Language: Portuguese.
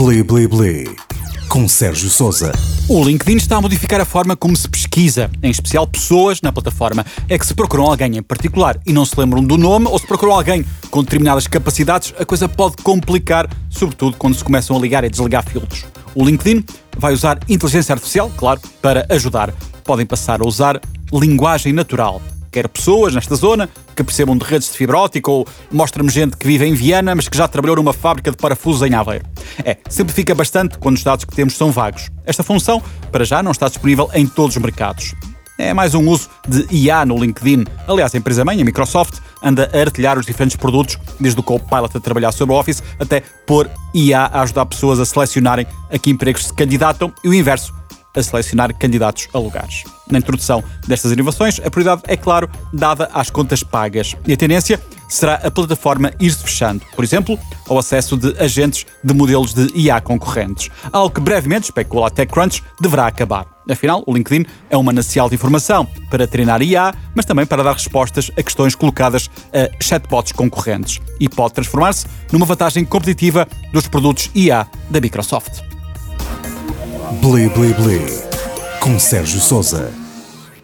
Bli Bli Bli, com Sérgio Sousa. O LinkedIn está a modificar a forma como se pesquisa, em especial pessoas na plataforma. É que se procuram alguém em particular e não se lembram do nome, ou se procuram alguém com determinadas capacidades, a coisa pode complicar, sobretudo quando se começam a ligar e desligar filtros. O LinkedIn vai usar inteligência artificial, claro, para ajudar. Podem passar a usar linguagem natural. Quer pessoas nesta zona que percebam de redes de fibra óptica, ou mostra-me gente que vive em Viana, mas que já trabalhou numa fábrica de parafusos em Aveiro. Simplifica bastante quando os dados que temos são vagos. Esta função, para já, não está disponível em todos os mercados. É mais um uso de IA no LinkedIn. Aliás, a empresa-mãe, a Microsoft, anda a artilhar os diferentes produtos, desde o Copilot a trabalhar sobre o Office, até pôr IA a ajudar pessoas a selecionarem a que empregos se candidatam e o inverso, a selecionar candidatos a lugares. Na introdução destas inovações, a prioridade é, claro, dada às contas pagas. E a tendência será a plataforma ir-se fechando, por exemplo, ao acesso de agentes de modelos de IA concorrentes. Algo que brevemente, especula a TechCrunch, deverá acabar. Afinal, o LinkedIn é um manancial de informação para treinar IA, mas também para dar respostas a questões colocadas a chatbots concorrentes. E pode transformar-se numa vantagem competitiva dos produtos IA da Microsoft. Bli Bli Bli, com Sérgio Sousa.